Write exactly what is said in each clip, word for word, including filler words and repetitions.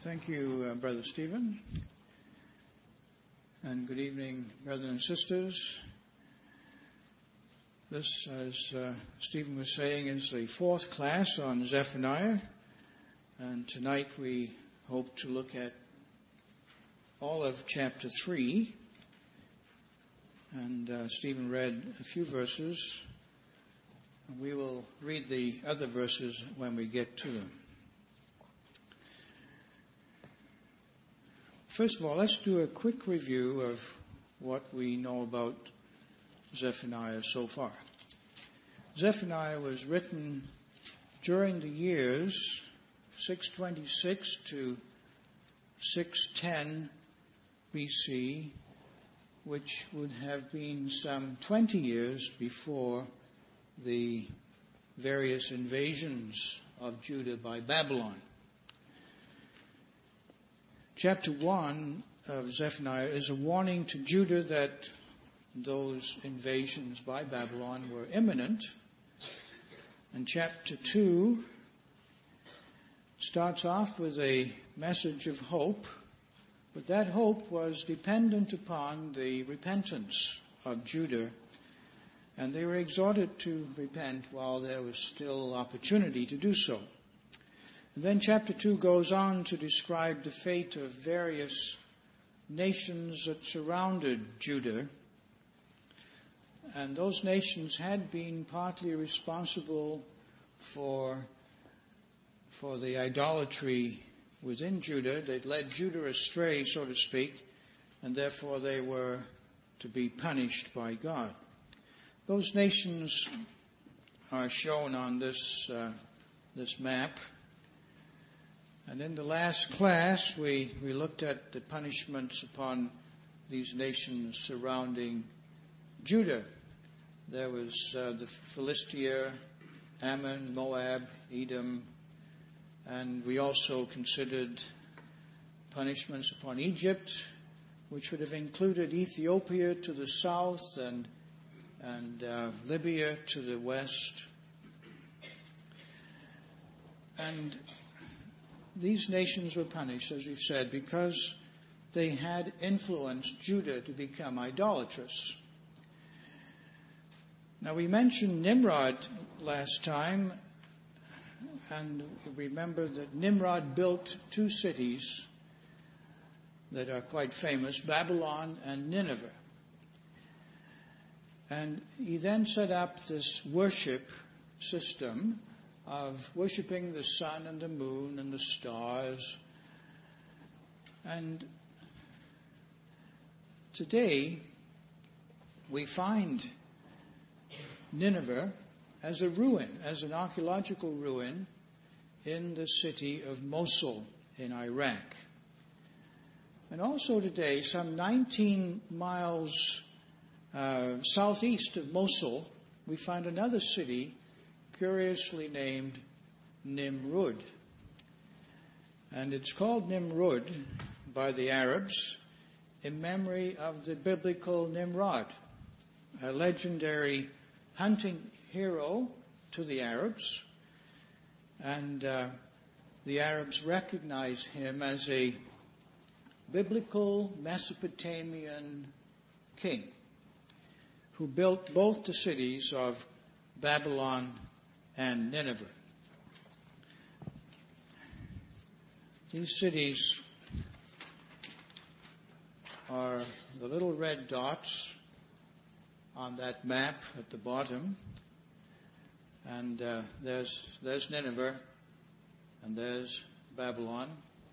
Thank you, uh, Brother Stephen. And good evening, brothers and sisters. This, as uh, Stephen was saying, is the fourth class on Zephaniah. And tonight we hope to look at all of chapter three. And uh, Stephen read a few verses. We will read the other verses when we get to them. First of all, let's do a quick review of what we know about Zephaniah so far. Zephaniah was written during the years six twenty-six to six ten B C, which would have been some twenty years before the various invasions of Judah by Babylon. Chapter one of Zephaniah is a warning to Judah that those invasions by Babylon were imminent. And chapter two starts off with a message of hope, but that hope was dependent upon the repentance of Judah, and they were exhorted to repent while there was still opportunity to do so. And then chapter two goes on to describe the fate of various nations that surrounded Judah. And those nations had been partly responsible for, for the idolatry within Judah. They'd led Judah astray, so to speak, and therefore they were to be punished by God. Those nations are shown on this, uh, this map. And in the last class, we, we looked at the punishments upon these nations surrounding Judah. There was uh, the Philistia, Ammon, Moab, Edom, and we also considered punishments upon Egypt, which would have included Ethiopia to the south and, and uh, Libya to the west. And these nations were punished, as we've said, because they had influenced Judah to become idolatrous. Now, we mentioned Nimrod last time, and remember that Nimrod built two cities that are quite famous, Babylon and Nineveh. And he then set up this worship system of worshiping the sun and the moon and the stars. And today we find Nineveh as a ruin, as an archaeological ruin in the city of Mosul in Iraq. And also today, some nineteen miles uh, southeast of Mosul, we find another city curiously named Nimrud. And it's called Nimrud by the Arabs in memory of the biblical Nimrod, a legendary hunting hero to the Arabs. And uh, the Arabs recognize him as a biblical Mesopotamian king who built both the cities of Babylon and Nineveh. These cities are the little red dots on that map at the bottom. And uh, there's, there's Nineveh, and there's Babylon.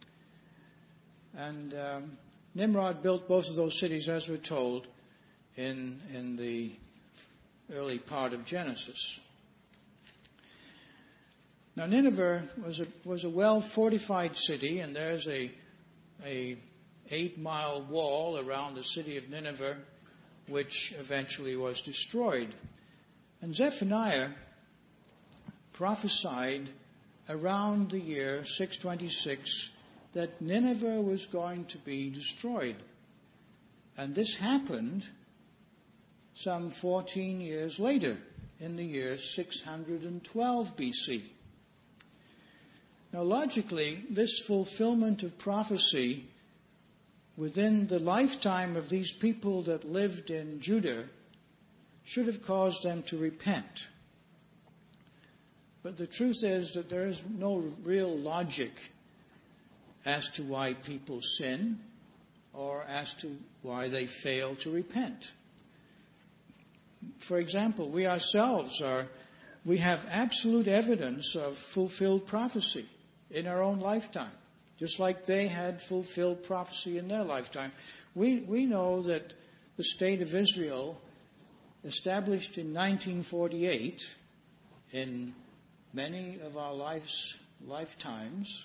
And um, Nimrod built both of those cities, as we're told, in, in the early part of Genesis. Now, Nineveh was a, was a well-fortified city, and there's a, a eight-mile wall around the city of Nineveh, which eventually was destroyed. And Zephaniah prophesied around the year six twenty-six that Nineveh was going to be destroyed. And this happened some fourteen years later, in the year six hundred twelve B C. Now, logically, this fulfillment of prophecy within the lifetime of these people that lived in Judah should have caused them to repent. But the truth is that there is no real logic as to why people sin or as to why they fail to repent. For example, we ourselves are, we have absolute evidence of fulfilled prophecy in our own lifetime, just like they had fulfilled prophecy in their lifetime. We, we know that the state of Israel, established in nineteen forty-eight, in many of our lives, lifetimes,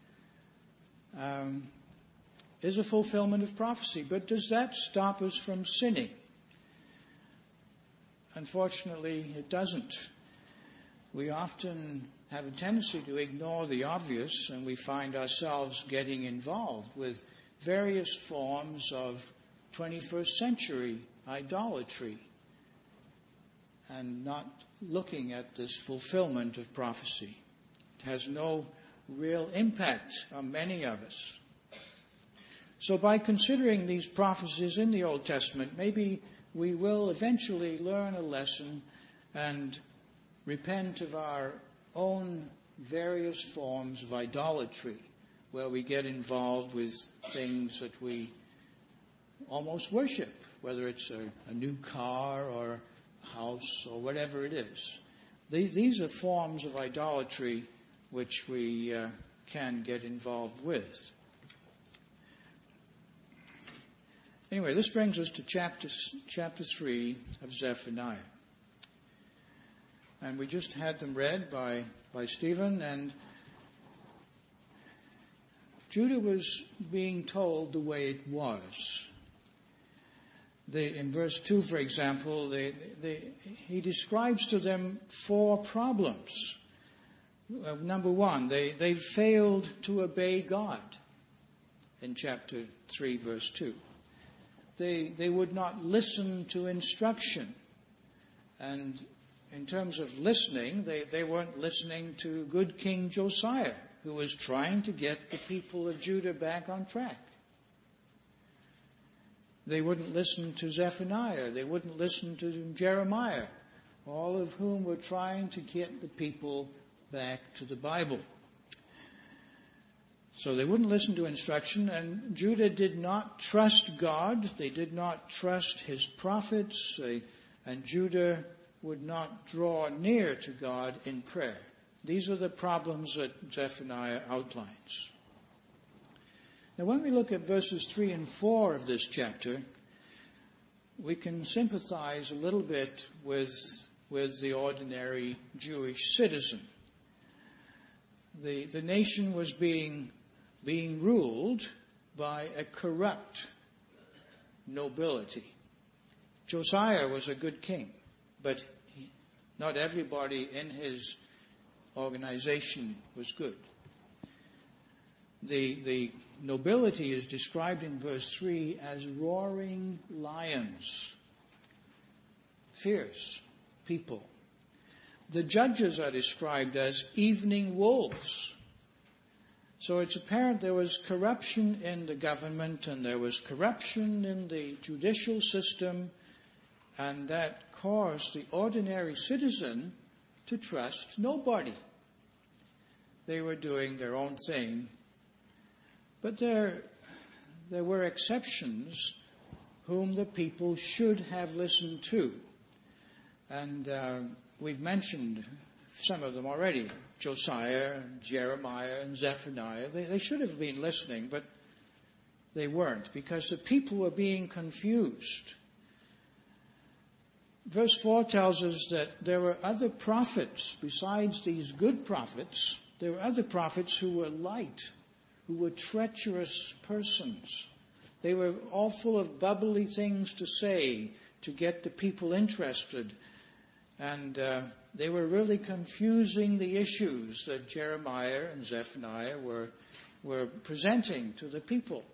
um, is a fulfillment of prophecy. But does that stop us from sinning? Unfortunately, it doesn't. We often have a tendency to ignore the obvious, and we find ourselves getting involved with various forms of twenty-first century idolatry and not looking at this fulfillment of prophecy. It has no real impact on many of us. So by considering these prophecies in the Old Testament, maybe we will eventually learn a lesson and repent of our own various forms of idolatry, where we get involved with things that we almost worship, whether it's a, a new car or a house or whatever it is. These are forms of idolatry which we uh, can get involved with. Anyway, this brings us to chapter, chapter three of Zephaniah. And we just had them read by, by Stephen, and Judah was being told the way it was. They, in verse two, for example, they, they, he describes to them four problems. Uh, number one, they, they failed to obey God in chapter three, verse two. They, they would not listen to instruction. And in terms of listening, they, they weren't listening to good King Josiah, who was trying to get the people of Judah back on track. They wouldn't listen to Zephaniah. They wouldn't listen to Jeremiah, all of whom were trying to get the people back to the Bible. So they wouldn't listen to instruction, and Judah did not trust God. They did not trust his prophets, they, and Judah would not draw near to God in prayer. These are the problems that Zephaniah outlines. Now, when we look at verses three and four of this chapter, we can sympathize a little bit with, with the ordinary Jewish citizen. The, the nation was being, being ruled by a corrupt nobility. Josiah was a good king, but he, not everybody in his organization was good. The, the nobility is described in verse three as roaring lions, fierce people. The judges are described as evening wolves. So it's apparent there was corruption in the government and there was corruption in the judicial system, and that caused the ordinary citizen to trust nobody. They were doing their own thing. But there, there were exceptions whom the people should have listened to. And uh, we've mentioned some of them already. Josiah, Jeremiah, and Zephaniah. They, they should have been listening, but they weren't, because the people were being confused. Verse four tells us that there were other prophets besides these good prophets. There were other prophets who were light, who were treacherous persons. They were all full of bubbly things to say to get the people interested. And uh, they were really confusing the issues that Jeremiah and Zephaniah were, were presenting to the people.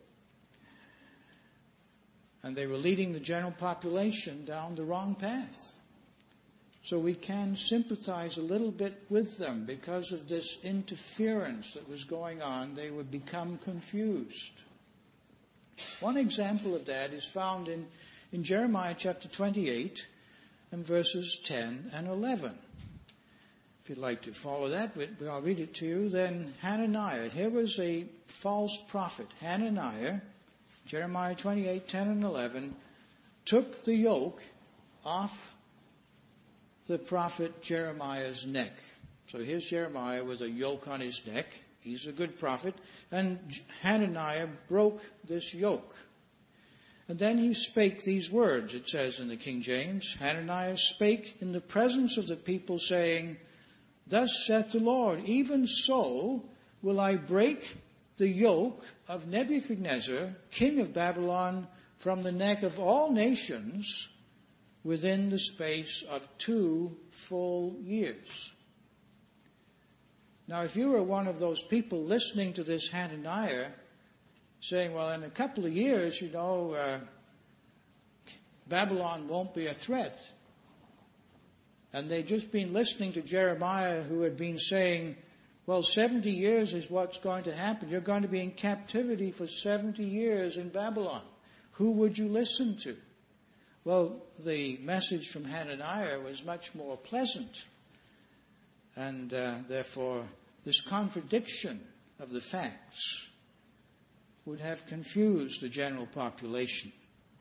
And they were leading the general population down the wrong path. So we can sympathize a little bit with them because of this interference that was going on. They would become confused. One example of that is found in, in Jeremiah chapter twenty-eight and verses ten and eleven. If you'd like to follow that, I'll read it to you. Then Hananiah, here was a false prophet. Hananiah, Jeremiah twenty-eight, ten and eleven, took the yoke off the prophet Jeremiah's neck. So here's Jeremiah with a yoke on his neck. He's a good prophet. And Hananiah broke this yoke. And then he spake these words, it says in the King James. Hananiah spake in the presence of the people, saying, Thus saith the Lord, even so will I break the yoke of Nebuchadnezzar, king of Babylon, from the neck of all nations within the space of two full years. Now, if you were one of those people listening to this Hananiah, saying, well, in a couple of years, you know, uh, Babylon won't be a threat. And they'd just been listening to Jeremiah, who had been saying, well, seventy years is what's going to happen. You're going to be in captivity for seventy years in Babylon. Who would you listen to? Well, the message from Hananiah was much more pleasant. And uh, therefore, this contradiction of the facts would have confused the general population.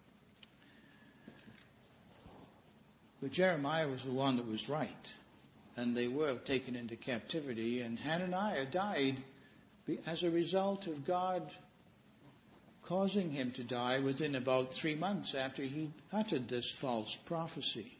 But Jeremiah was the one that was right. And they were taken into captivity. And Hananiah died as a result of God causing him to die within about three months after he uttered this false prophecy.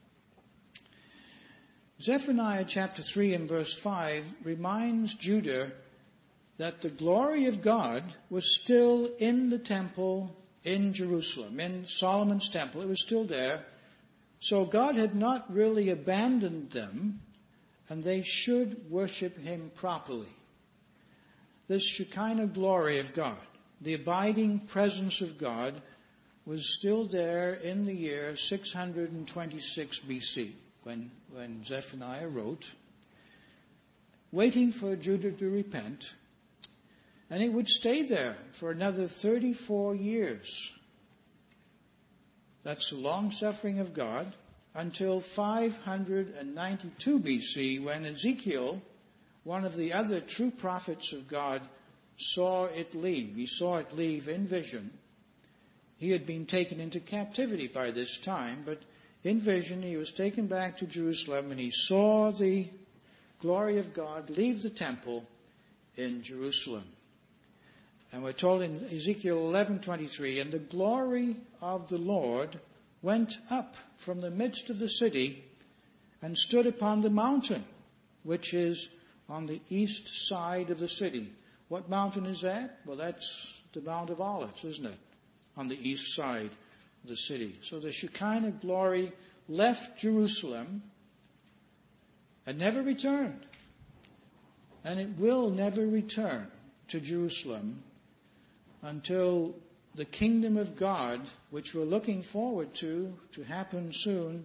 Zephaniah chapter three and verse five reminds Judah that the glory of God was still in the temple in Jerusalem, in Solomon's temple. It was still there. So God had not really abandoned them, and they should worship him properly. This Shekinah glory of God, the abiding presence of God, was still there in the year six hundred twenty-six B C, when, when Zephaniah wrote, waiting for Judah to repent, and it would stay there for another thirty-four years. That's the long suffering of God, until five hundred ninety-two B C, when Ezekiel, one of the other true prophets of God, saw it leave. He saw it leave in vision. He had been taken into captivity by this time, but in vision he was taken back to Jerusalem, and he saw the glory of God leave the temple in Jerusalem. And we're told in Ezekiel eleven twenty-three, and the glory of the Lord went up from the midst of the city and stood upon the mountain, which is on the east side of the city. What mountain is that? Well, that's the Mount of Olives, isn't it? On the east side of the city. So the Shekinah glory left Jerusalem and never returned. And it will never return to Jerusalem until the kingdom of God, which we're looking forward to, to happen soon,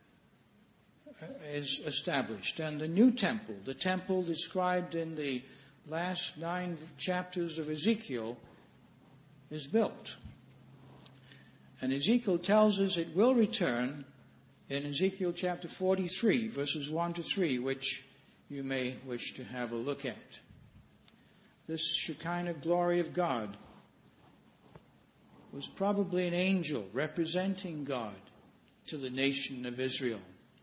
is established. And the new temple, the temple described in the last nine chapters of Ezekiel, is built. And Ezekiel tells us it will return in Ezekiel chapter forty-three, verses one to three, which you may wish to have a look at. This Shekinah glory of God was probably an angel representing God to the nation of Israel.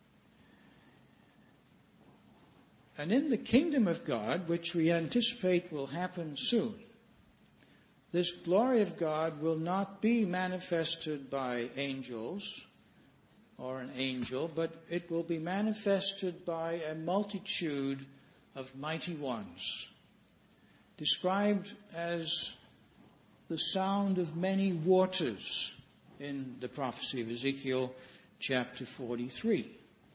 And in the kingdom of God, which we anticipate will happen soon, this glory of God will not be manifested by angels or an angel, but it will be manifested by a multitude of mighty ones, described as the sound of many waters in the prophecy of Ezekiel chapter forty-three.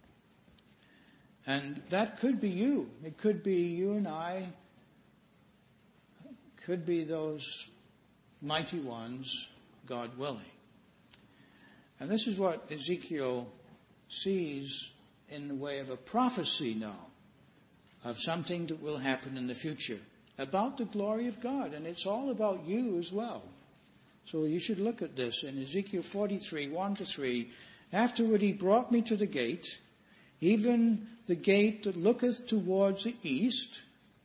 And that could be you. It could be you and I. It could be those mighty ones, God willing. And this is what Ezekiel sees in the way of a prophecy now of something that will happen in the future about the glory of God. And it's all about you as well. So you should look at this in Ezekiel forty-three, one to three. Afterward he brought me to the gate, even the gate that looketh towards the east.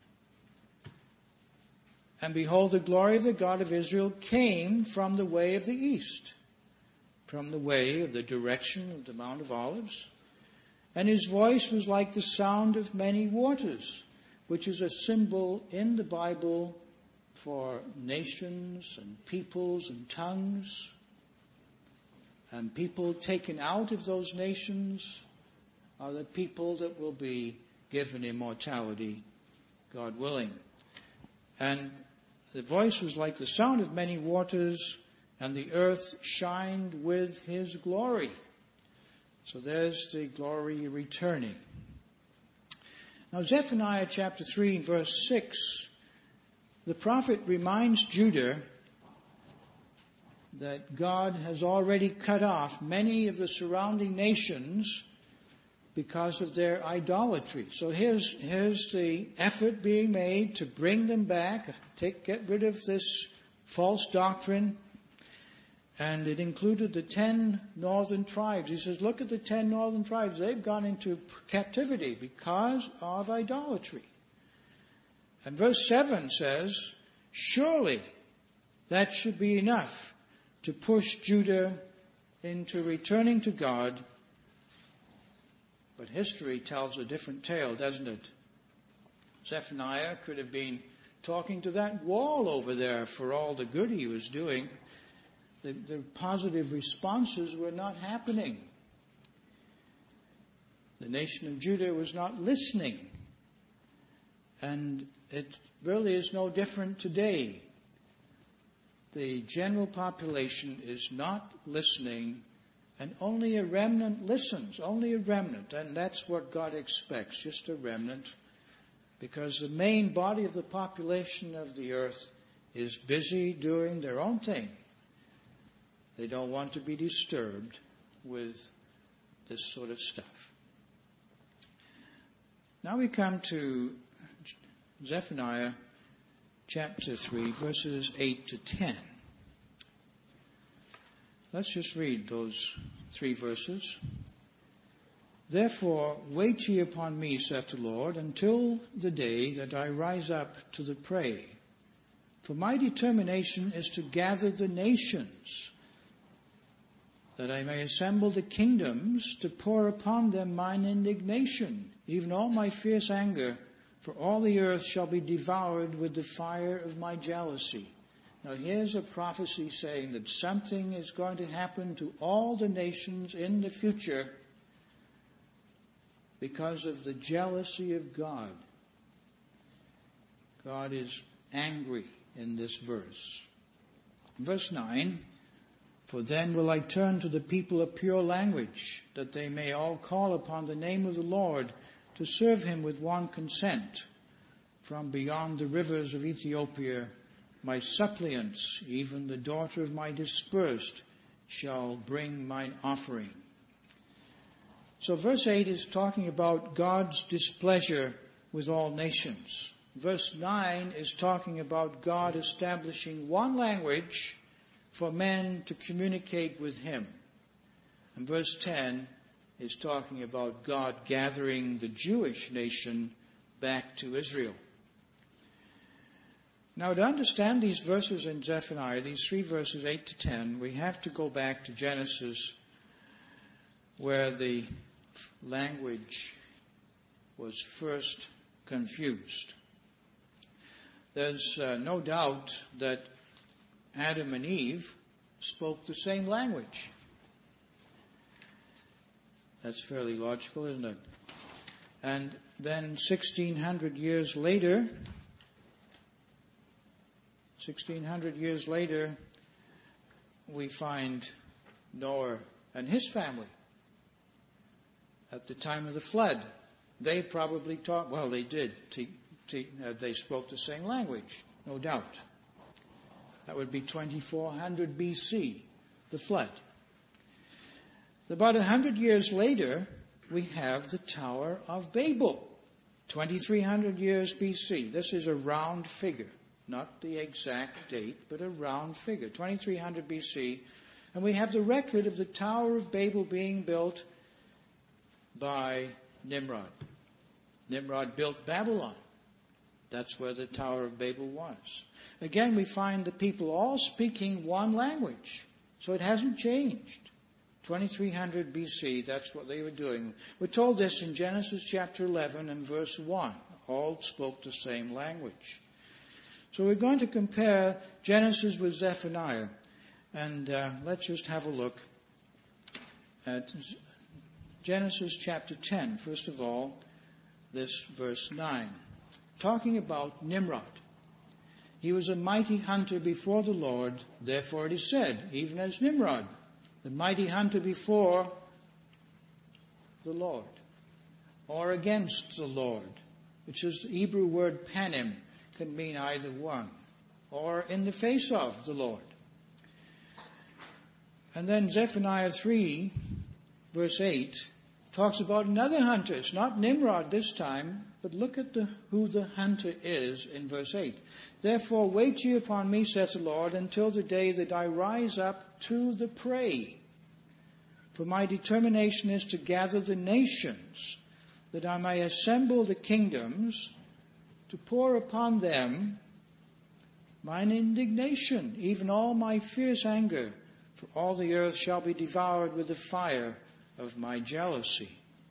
And behold, the glory of the God of Israel came from the way of the east, from the way of the direction of the Mount of Olives. And his voice was like the sound of many waters, which is a symbol in the Bible for nations and peoples and tongues. And people taken out of those nations are the people that will be given immortality, God willing. And the voice was like the sound of many waters, and the earth shined with his glory. So there's the glory returning. Now Zephaniah chapter three, verse six, the prophet reminds Judah that God has already cut off many of the surrounding nations because of their idolatry. So here's, here's the effort being made to bring them back, take, get rid of this false doctrine. And it included the ten northern tribes. He says, look at the ten northern tribes. They've gone into captivity because of idolatry. And verse seven says, surely that should be enough to push Judah into returning to God. But history tells a different tale, doesn't it? Zephaniah could have been talking to that wall over there for all the good he was doing. The, the positive responses were not happening. The nation of Judah was not listening. And it really is no different today. The general population is not listening, and only a remnant listens, only a remnant. And that's what God expects, just a remnant. Because the main body of the population of the earth is busy doing their own thing. They don't want to be disturbed with this sort of stuff. Now we come to Zephaniah chapter three, verses eight to ten. Let's just read those three verses. Therefore, wait ye upon me, saith the Lord, until the day that I rise up to the prey. For my determination is to gather the nations, that I may assemble the kingdoms, to pour upon them mine indignation, even all my fierce anger, for all the earth shall be devoured with the fire of my jealousy. Now here's a prophecy saying that something is going to happen to all the nations in the future because of the jealousy of God. God is angry in this verse. Verse nine, for then will I turn to the people a pure language, that they may all call upon the name of the Lord, to serve him with one consent. From beyond the rivers of Ethiopia, my suppliants, even the daughter of my dispersed, shall bring mine offering. So verse eight is talking about God's displeasure with all nations. Verse nine is talking about God establishing one language for men to communicate with him. And verse ten is talking about God gathering the Jewish nation back to Israel. Now, to understand these verses in Zephaniah, these three verses, eight to ten, we have to go back to Genesis, where the language was first confused. There's uh, no doubt that Adam and Eve spoke the same language. That's fairly logical, isn't it? And then sixteen hundred years later, sixteen hundred years later, we find Noah and his family. At the time of the flood, they probably taught, well, they did, te- te- uh, they spoke the same language, no doubt. That would be twenty-four hundred B C, the flood. About a hundred years later, we have the Tower of Babel, twenty-three hundred years B C. This is a round figure, not the exact date, but a round figure, twenty-three hundred B C. And we have the record of the Tower of Babel being built by Nimrod. Nimrod built Babylon. That's where the Tower of Babel was. Again, we find the people all speaking one language. So it hasn't changed. twenty-three hundred B C, that's what they were doing. We're told this in Genesis chapter eleven and verse one. All spoke the same language. So we're going to compare Genesis with Zephaniah. And uh, let's just have a look at Genesis chapter ten. First of all, this verse nine. Talking about Nimrod. He was a mighty hunter before the Lord. Therefore it is said, even as Nimrod, the mighty hunter before the Lord, or against the Lord, which is the Hebrew word panim, can mean either one, or in the face of the Lord. And then Zephaniah three, verse eight, talks about another hunter. It's not Nimrod this time, but look at the, who the hunter is in verse eight. Therefore wait ye upon me, saith the Lord, until the day that I rise up to the prey. For my determination is to gather the nations, that I may assemble the kingdoms, to pour upon them mine indignation, even all my fierce anger. For all the earth shall be devoured with the fire of my jealousy.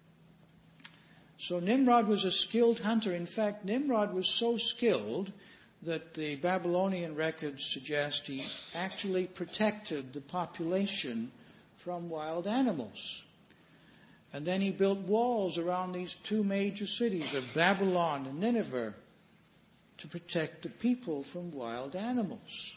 So Nimrod was a skilled hunter. In fact, Nimrod was so skilled that the Babylonian records suggest he actually protected the population from wild animals. And then he built walls around these two major cities of Babylon and Nineveh to protect the people from wild animals.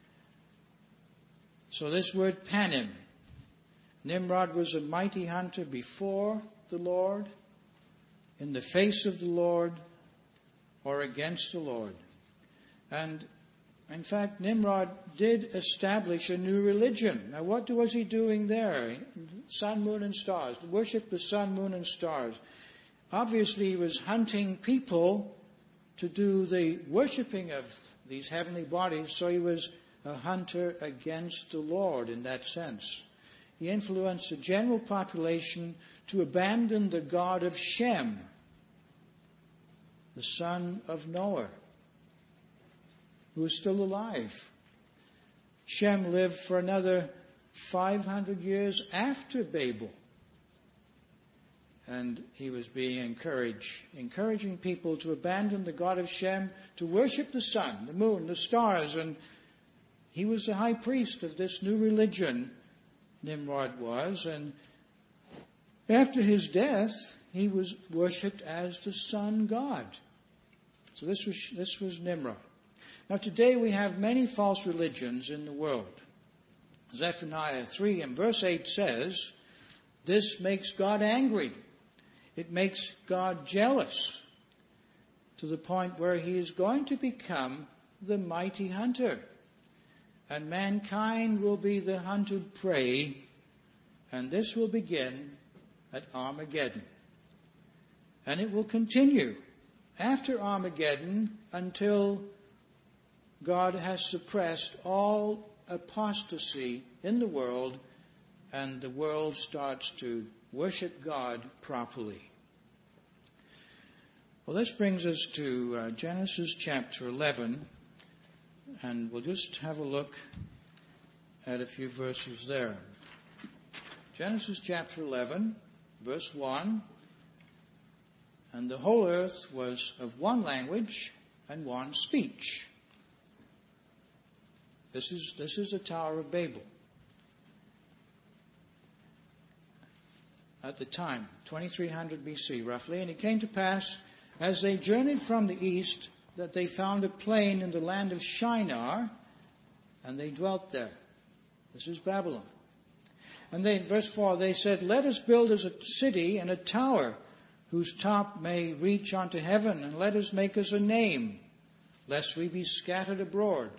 So this word panim, Nimrod was a mighty hunter before the Lord, in the face of the Lord, or against the Lord. And in fact, Nimrod did establish a new religion. Now what was he doing there? Sun, moon, and stars. Worship the sun, moon, and stars. Obviously he was hunting people to do the worshipping of these heavenly bodies, so he was a hunter against the Lord in that sense. He influenced the general population to abandon the God of Shem, the son of Noah, who is still alive. Shem lived for another five hundred years after Babel. And he was being encouraged, encouraging people to abandon the God of Shem, to worship the sun, the moon, the stars. And he was the high priest of this new religion, Nimrod was. And after his death, he was worshipped as the sun god. So this was, this was Nimrod. Now today we have many false religions in the world. Zephaniah three and verse eight says, this makes God angry. It makes God jealous to the point where he is going to become the mighty hunter. And mankind will be the hunted prey. And this will begin at Armageddon. And it will continue after Armageddon until God has suppressed all apostasy in the world and the world starts to worship God properly. Well, this brings us to uh, Genesis chapter eleven, and we'll just have a look at a few verses there. Genesis chapter eleven, verse one, and the whole earth was of one language and one speech. This is, this is the Tower of Babel. At the time, twenty-three hundred B C roughly, and it came to pass as they journeyed from the east that they found a plain in the land of Shinar, and they dwelt there. This is Babylon. And they, verse four, they said, let us build us a city and a tower whose top may reach unto heaven, and let us make us a name, lest we be scattered abroad.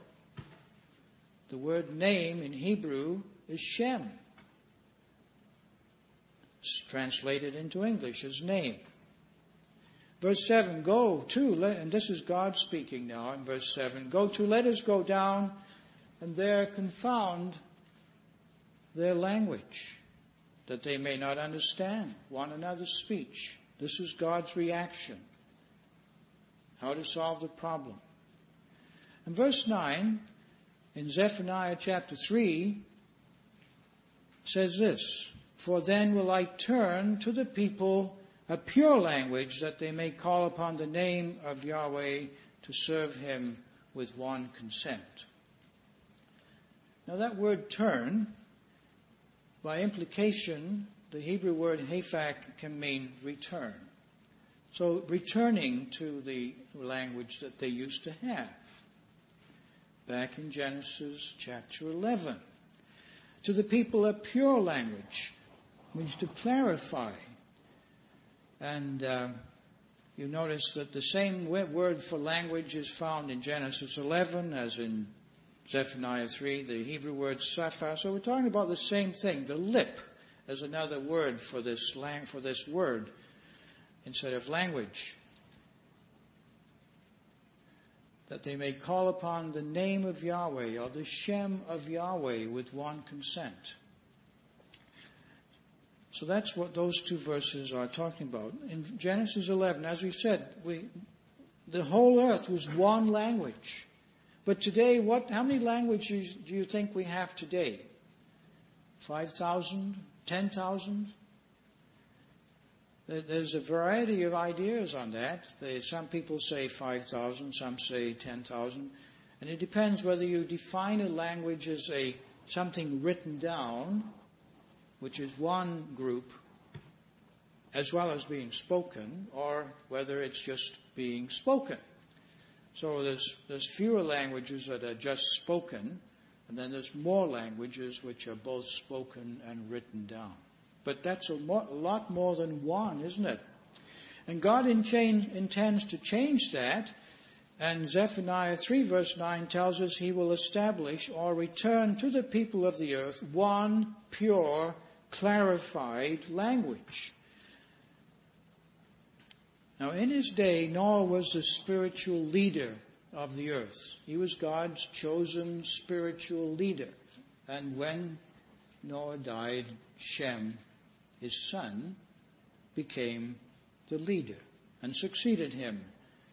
The word name in Hebrew is Shem. translated into English as name. Verse seven, go to, and this is God speaking now in verse seven, go to, let us go down and there confound their language, that they may not understand one another's speech. This is God's reaction. How to solve the problem. And verse nine, in Zephaniah chapter three, says this, for then will I turn to the people a pure language, that they may call upon the name of Yahweh to serve him with one consent. Now that word turn, by implication, the Hebrew word haphak can mean return. So returning to the language that they used to have. Back in Genesis chapter eleven. To the people a pure language means to clarify. And uh, you notice that the same word for language is found in Genesis eleven as in Zephaniah three, the Hebrew word saphah. So we're talking about the same thing. The lip as another word for this lang- for this word instead of language. That they may call upon the name of Yahweh or the Shem of Yahweh with one consent. So that's what those two verses are talking about. In Genesis eleven, as we said, we, the whole earth was one language. But today, what? How many languages do you think we have today? five thousand? ten thousand? There's a variety of ideas on that. Some people say five thousand, some say ten thousand. And it depends whether you define a language as a something written down, which is one group, as well as being spoken, or whether it's just being spoken. So there's there's fewer languages that are just spoken, and then there's more languages which are both spoken and written down. But that's a, more, a lot more than one, isn't it? And God in change, intends to change that. And Zephaniah three verse nine tells us he will establish or return to the people of the earth one pure, clarified language. Now in his day, Noah was the spiritual leader of the earth. He was God's chosen spiritual leader. And when Noah died, Shem, his son, became the leader and succeeded him.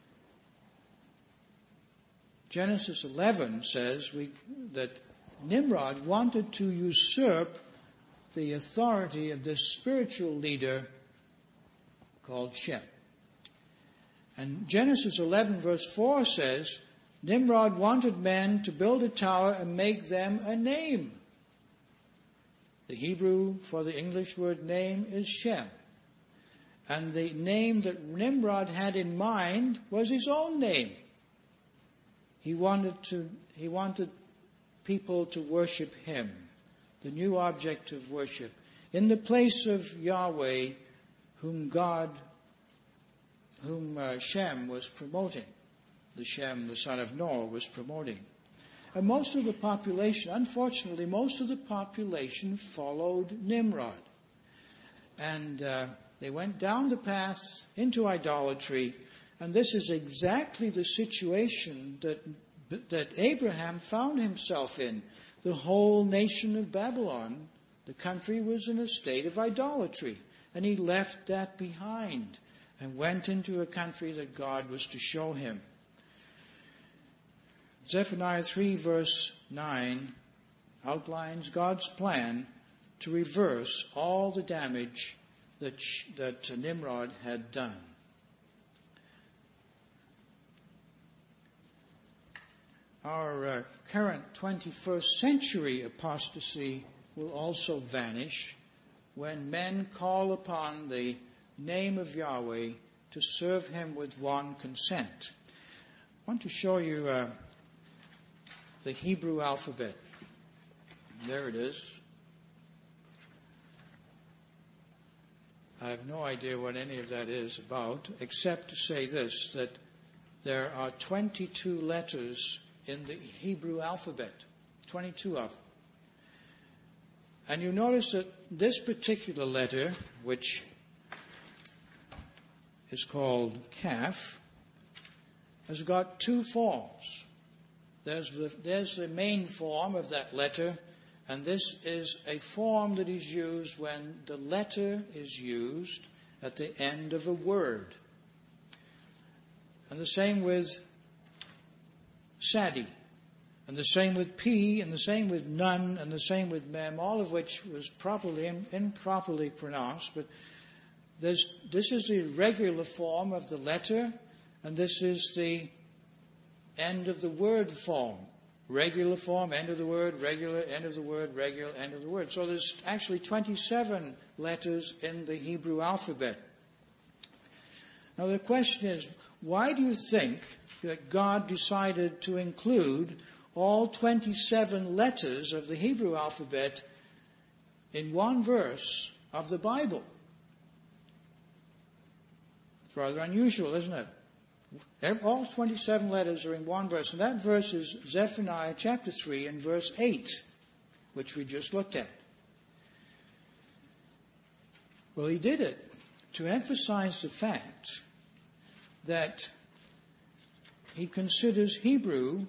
Genesis eleven says we, that Nimrod wanted to usurp the authority of this spiritual leader called Shem. And Genesis eleven verse four says, Nimrod wanted men to build a tower and make them a name. The Hebrew for the English word name is Shem. And the name that Nimrod had in mind was his own name. He wanted to, he wanted people to worship him, the new object of worship, in the place of Yahweh, whom God, whom uh, Shem was promoting. The Shem, the son of Noah, was promoting. And most of the population, unfortunately, most of the population followed Nimrod. And uh, they went down the path into idolatry. And this is exactly the situation that that Abraham found himself in. The whole nation of Babylon, the country was in a state of idolatry. And he left that behind and went into a country that God was to show him. Zephaniah three verse nine outlines God's plan to reverse all the damage that, that Nimrod had done. Our uh, current twenty-first century apostasy will also vanish when men call upon the name of Yahweh to serve him with one consent. I want to show you uh, the Hebrew alphabet. There it is. I have no idea what any of that is about, except to say this, that there are twenty-two letters in the Hebrew alphabet, twenty-two of them. And you notice that this particular letter, which is called Kaf, has got two forms. There's the, there's the main form of that letter, and this is a form that is used when the letter is used at the end of a word. And the same with Sadi, and the same with P, and the same with Nun, and the same with Mem, all of which was properly improperly pronounced. But there's, this is the regular form of the letter, and this is the end of the word form. Regular form, end of the word, regular, end of the word, regular, end of the word. So there's actually twenty-seven letters in the Hebrew alphabet. Now the question is, why do you think that God decided to include all twenty-seven letters of the Hebrew alphabet in one verse of the Bible? It's rather unusual, isn't it? All twenty-seven letters are in one verse, and that verse is Zephaniah chapter three and verse eight, which we just looked at. Well, he did it to emphasize the fact that he considers Hebrew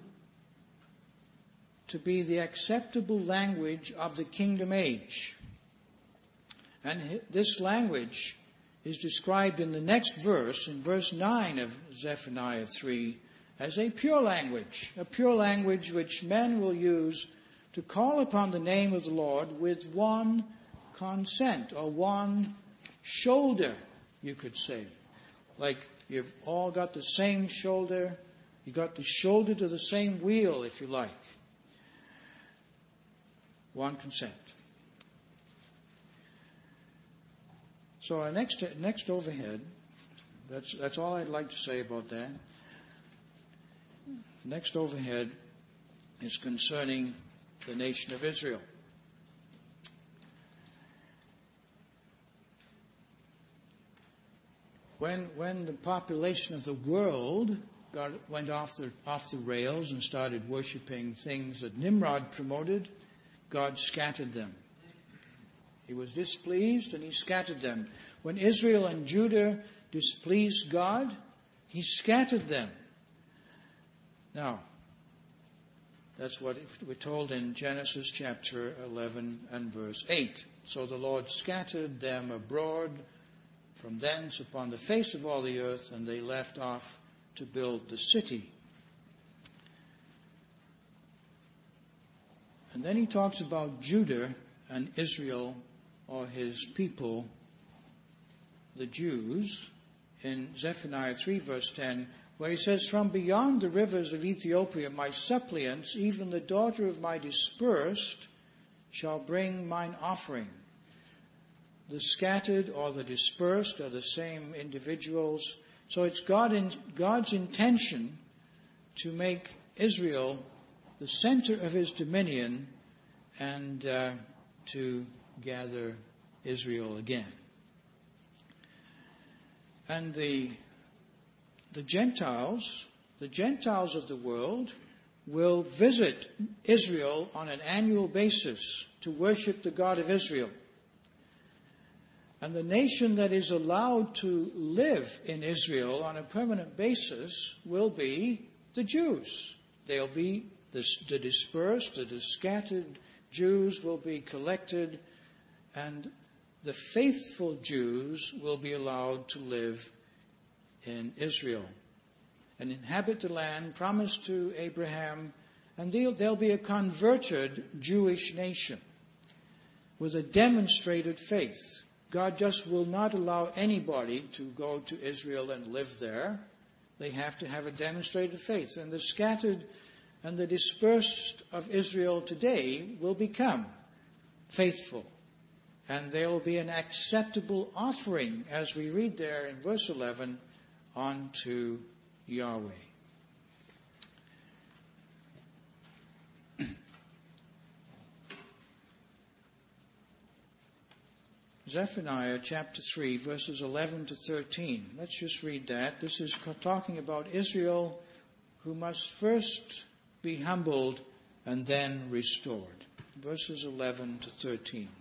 to be the acceptable language of the kingdom age. And this language is described in the next verse, in verse nine of Zephaniah three, as a pure language, a pure language which men will use to call upon the name of the Lord with one consent, or one shoulder, you could say. Like you've all got the same shoulder, you got the shoulder to the same wheel, if you like. One consent. So our next next overhead, that's that's all I'd like to say about that. Next overhead is concerning the nation of Israel. When when the population of the world got went off the off the rails and started worshiping things that Nimrod promoted, God scattered them. He was displeased and he scattered them. When Israel and Judah displeased God, he scattered them. Now, that's what we're told in Genesis chapter eleven and verse eight. So the Lord scattered them abroad from thence upon the face of all the earth, and they left off to build the city. And then he talks about Judah and Israel, or his people, the Jews, in Zephaniah three verse ten, where he says, "From beyond the rivers of Ethiopia my suppliants, even the daughter of my dispersed, shall bring mine offering." The scattered or the dispersed are the same individuals. So it's God in, God's intention to make Israel the center of his dominion and uh, to gather Israel again. And the the Gentiles, the Gentiles of the world will visit Israel on an annual basis to worship the God of Israel. And the nation that is allowed to live in Israel on a permanent basis will be the Jews. They'll be the, the dispersed, the scattered Jews will be collected, and the faithful Jews will be allowed to live in Israel and inhabit the land promised to Abraham, and they'll, they'll be a converted Jewish nation with a demonstrated faith. God just will not allow anybody to go to Israel and live there. They have to have a demonstrated faith. And the scattered and the dispersed of Israel today will become faithful. And there will be an acceptable offering, as we read there in verse eleven, unto Yahweh. Zephaniah chapter three, verses eleven to thirteen. Let's just read that. This is talking about Israel, who must first be humbled and then restored. Verses eleven to thirteen.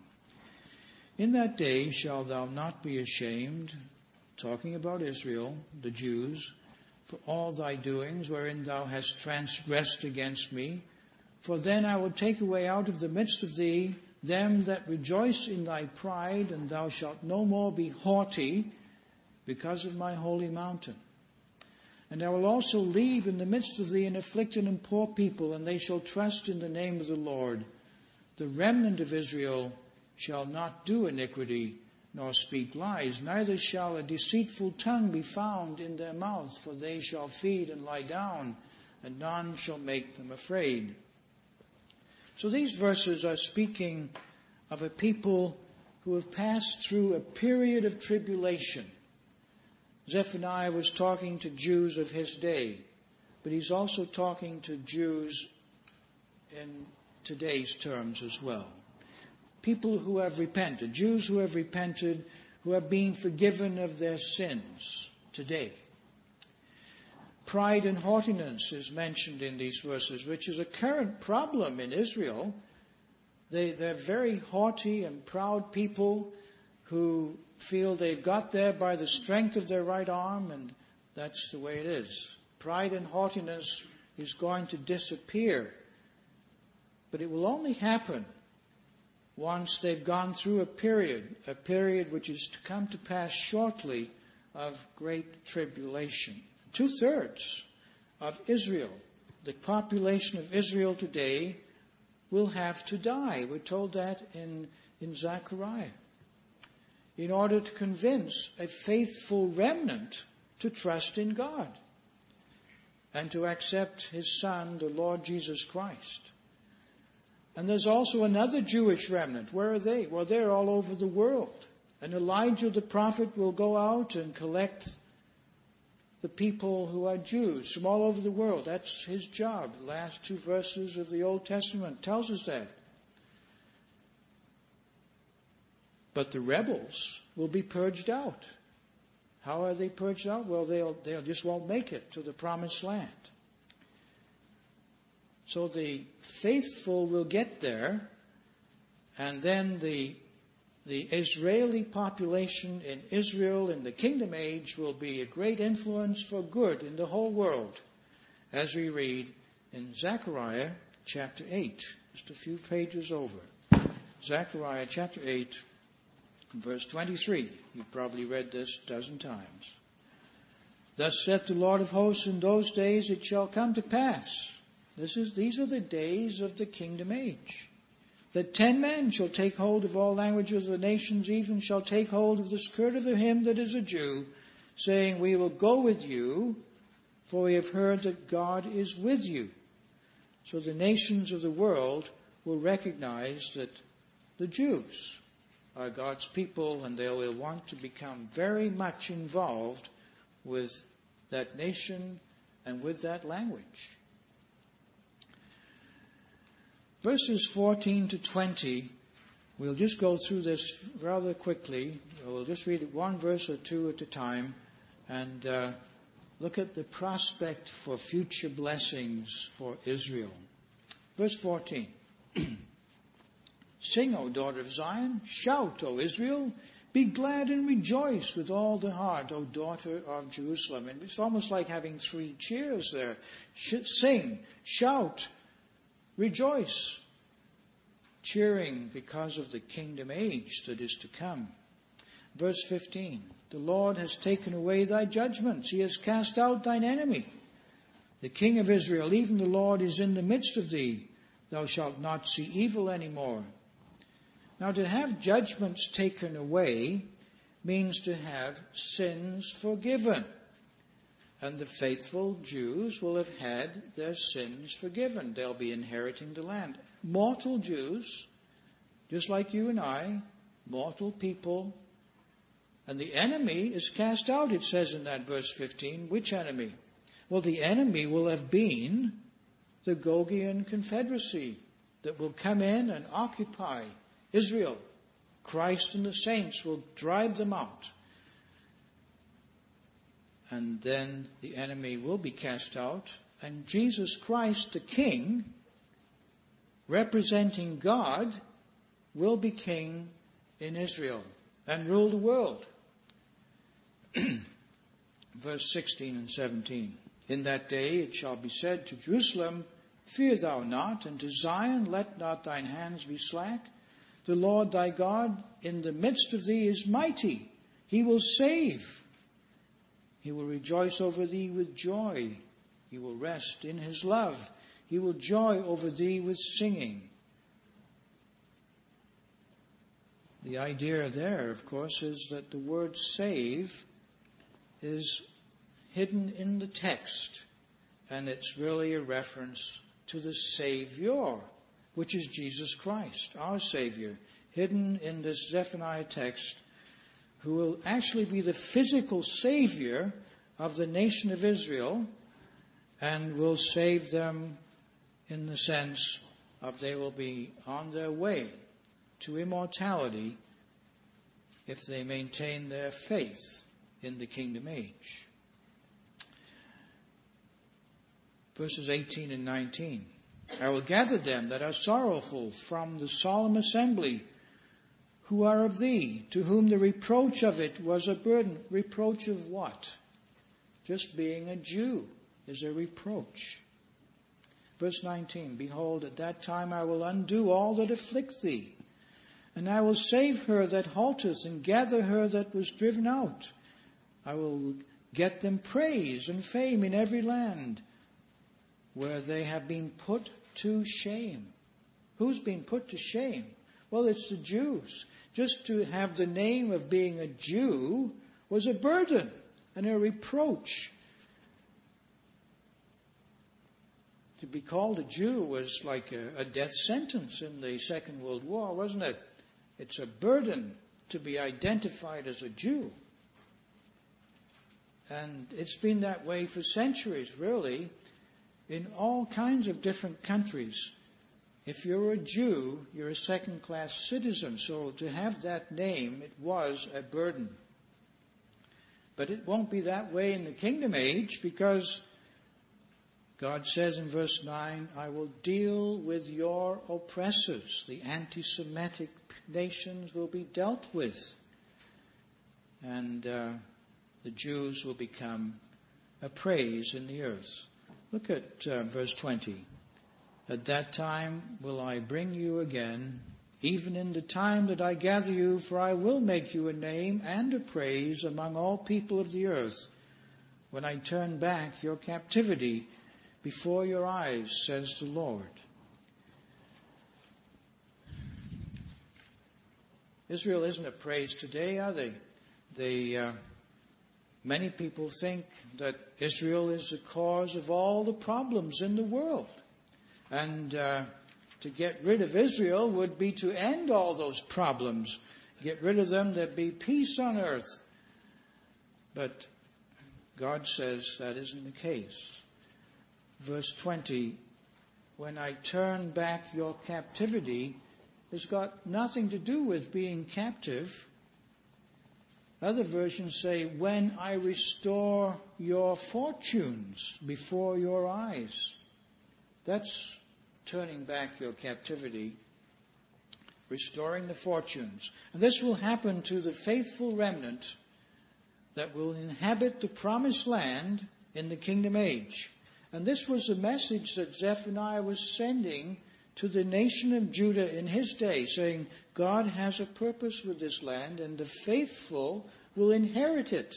In that day shalt thou not be ashamed, talking about Israel, the Jews, for all thy doings wherein thou hast transgressed against me. For then I will take away out of the midst of thee them that rejoice in thy pride, and thou shalt no more be haughty because of my holy mountain. And I will also leave in the midst of thee an afflicted and poor people, and they shall trust in the name of the Lord. The remnant of Israel shall not do iniquity, nor speak lies, neither shall a deceitful tongue be found in their mouth, for they shall feed and lie down, and none shall make them afraid. So these verses are speaking of a people who have passed through a period of tribulation. Zephaniah was talking to Jews of his day, but he's also talking to Jews in today's terms as well. People who have repented, Jews who have repented, who have been forgiven of their sins today. Pride and haughtiness is mentioned in these verses, which is a current problem in Israel. They, they're very haughty and proud people who feel they've got there by the strength of their right arm, and that's the way it is. Pride and haughtiness is going to disappear, but it will only happen once they've gone through a period, a period which is to come to pass shortly, of great tribulation. Two-thirds of Israel, the population of Israel today, will have to die. We're told that in, in Zechariah. In order to convince a faithful remnant to trust in God and to accept his Son, the Lord Jesus Christ. And there's also another Jewish remnant. Where are they? Well, they're all over the world. And Elijah the prophet will go out and collect the people who are Jews from all over the world. That's his job. The last two verses of the Old Testament tells us that. But the rebels will be purged out. How are they purged out? Well, they'll, they'll just won't make it to the promised land. So the faithful will get there, and then the The Israeli population in Israel in the kingdom age will be a great influence for good in the whole world, as we read in Zechariah chapter eight, just a few pages over. Zechariah chapter eight, verse twenty-three. You've probably read this a dozen times. Thus saith the Lord of hosts, in those days it shall come to pass. This is, these are the days of the kingdom age. That ten men shall take hold of all languages of the nations, even shall take hold of the skirt of him that is a Jew, saying, we will go with you, for we have heard that God is with you. So the nations of the world will recognize that the Jews are God's people, and they will want to become very much involved with that nation and with that language. Verses fourteen to twenty, we'll just go through this rather quickly. We'll just read it one verse or two at a time and uh, look at the prospect for future blessings for Israel. Verse fourteen. Sing, O daughter of Zion, shout, O Israel, be glad and rejoice with all the heart, O daughter of Jerusalem. And it's almost like having three cheers there. Sing, shout, rejoice, cheering because of the kingdom age that is to come. Verse fifteen, the Lord has taken away thy judgments. He has cast out thine enemy. The King of Israel, even the Lord, is in the midst of thee. Thou shalt not see evil any more. Now, to have judgments taken away means to have sins forgiven. And the faithful Jews will have had their sins forgiven. They'll be inheriting the land. Mortal Jews, just like you and I, mortal people. And the enemy is cast out, it says in that verse fifteen. Which enemy? Well, the enemy will have been the Gogian Confederacy that will come in and occupy Israel. Christ and the saints will drive them out. And then the enemy will be cast out, and Jesus Christ, the King, representing God, will be king in Israel and rule the world. Verse sixteen and seventeen. In that day it shall be said to Jerusalem, fear thou not, and to Zion, let not thine hands be slack. The Lord thy God in the midst of thee is mighty. He will save. He will rejoice over thee with joy. He will rest in his love. He will joy over thee with singing. The idea there, of course, is that the word save is hidden in the text, and it's really a reference to the Savior, which is Jesus Christ, our Savior, hidden in this Zephaniah text, who will actually be the physical Savior of the nation of Israel and will save them in the sense of they will be on their way to immortality if they maintain their faith in the kingdom age. Verses eighteen and nineteen. I will gather them that are sorrowful from the solemn assembly, who are of thee, to whom the reproach of it was a burden. Reproach of what? Just being a Jew is a reproach. Verse nineteen. Behold, at that time I will undo all that afflict thee, and I will save her that halteth, and gather her that was driven out. I will get them praise and fame in every land, where they have been put to shame. Who's been put to shame? Well, it's the Jews. Just to have the name of being a Jew was a burden and a reproach. To be called a Jew was like a, a death sentence in the Second World War, wasn't it? It's a burden to be identified as a Jew. And it's been that way for centuries, really. In all kinds of different countries, if you're a Jew, you're a second-class citizen. So to have that name, it was a burden. But it won't be that way in the kingdom age, because God says in verse nine, I will deal with your oppressors. The anti-Semitic nations will be dealt with. And uh, the Jews will become a praise in the earth. Look at uh, verse twenty. At that time will I bring you again, even in the time that I gather you, for I will make you a name and a praise among all people of the earth, when I turn back your captivity before your eyes, says the Lord. Israel isn't a praise today, are they? They... Uh, Many people think that Israel is the cause of all the problems in the world. And uh, to get rid of Israel would be to end all those problems. Get rid of them, there'd be peace on earth. But God says that isn't the case. Verse twenty, when I turn back your captivity, has got nothing to do with being captive. Other versions say, when I restore your fortunes before your eyes. That's turning back your captivity, restoring the fortunes. And this will happen to the faithful remnant that will inhabit the promised land in the kingdom age. And this was a message that Zephaniah was sending to the nation of Judah in his day, saying, God has a purpose with this land, and the faithful will inherit it.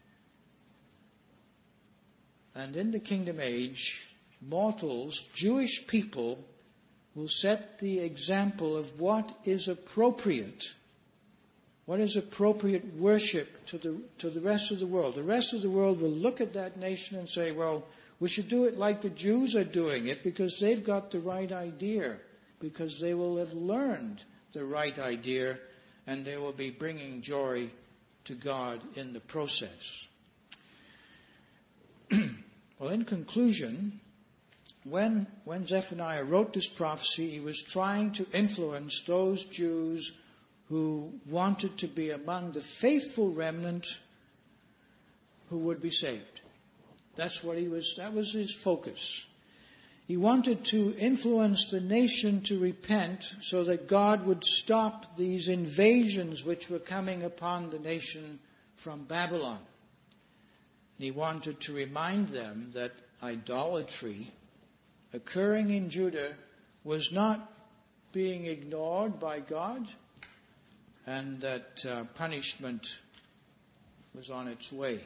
And in the kingdom age, mortals, Jewish people, will set the example of what is appropriate. What is appropriate worship to the to the rest of the world. The rest of the world will look at that nation and say, well, we should do it like the Jews are doing it, because they've got the right idea, because they will have learned the right idea, and they will be bringing joy to God in the process. Well, in conclusion, when, when Zephaniah wrote this prophecy, he was trying to influence those Jews who wanted to be among the faithful remnant who would be saved. That's what he was, that was his focus. He wanted to influence the nation to repent so that God would stop these invasions which were coming upon the nation from Babylon. And he wanted to remind them that idolatry occurring in Judah was not being ignored by God, and that uh, punishment was on its way.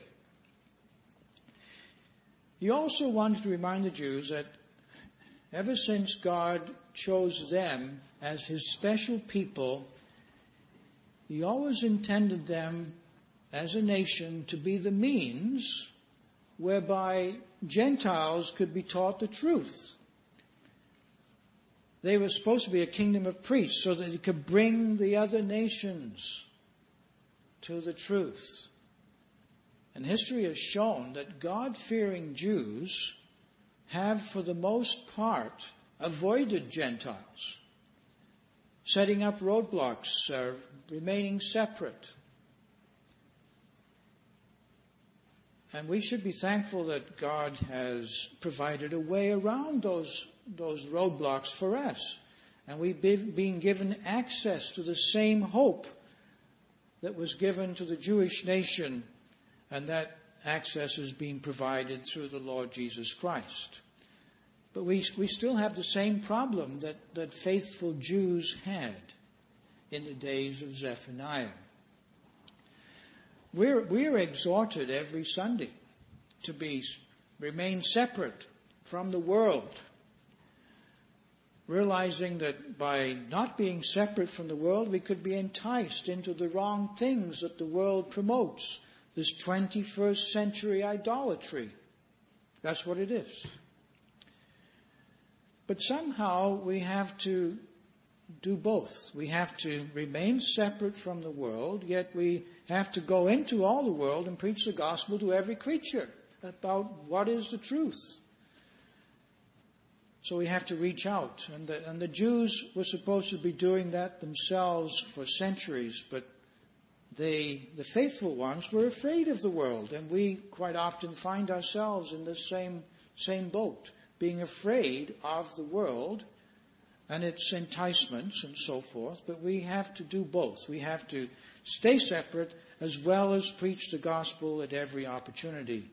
He also wanted to remind the Jews that ever since God chose them as his special people, he always intended them as a nation to be the means whereby Gentiles could be taught the truth. They were supposed to be a kingdom of priests so that they could bring the other nations to the truth. And history has shown that God-fearing Jews have, for the most part, avoided Gentiles, setting up roadblocks, uh, remaining separate. And we should be thankful that God has provided a way around those, those roadblocks for us. And we've been given access to the same hope that was given to the Jewish nation, and that access is being provided through the Lord Jesus Christ. But we, we still have the same problem that, that faithful Jews had in the days of Zephaniah. We're, we're exhorted every Sunday to be, remain separate from the world, realizing that by not being separate from the world, we could be enticed into the wrong things that the world promotes. This twenty-first century idolatry. That's what it is. But somehow we have to do both. We have to remain separate from the world, yet we have to go into all the world and preach the gospel to every creature about what is the truth. So we have to reach out. And the, and the Jews were supposed to be doing that themselves for centuries, but they, the faithful ones, were afraid of the world. And we quite often find ourselves in the same, same boat, being afraid of the world and its enticements and so forth. But we have to do both. We have to stay separate as well as preach the gospel at every opportunity.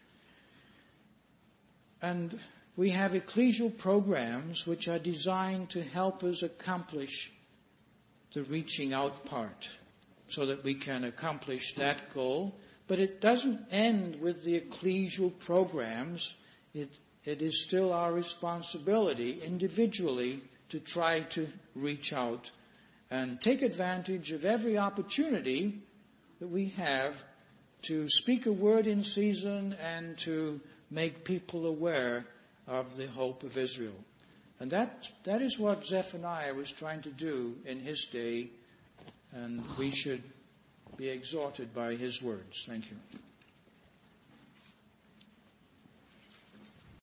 And we have ecclesial programs which are designed to help us accomplish the reaching out part so that we can accomplish that goal. But it doesn't end with the ecclesial programs. It, it is still our responsibility individually to try to reach out and take advantage of every opportunity that we have to speak a word in season and to make people aware of the hope of Israel. And that that is what Zephaniah was trying to do in his day, and we should be exhorted by his words. Thank you.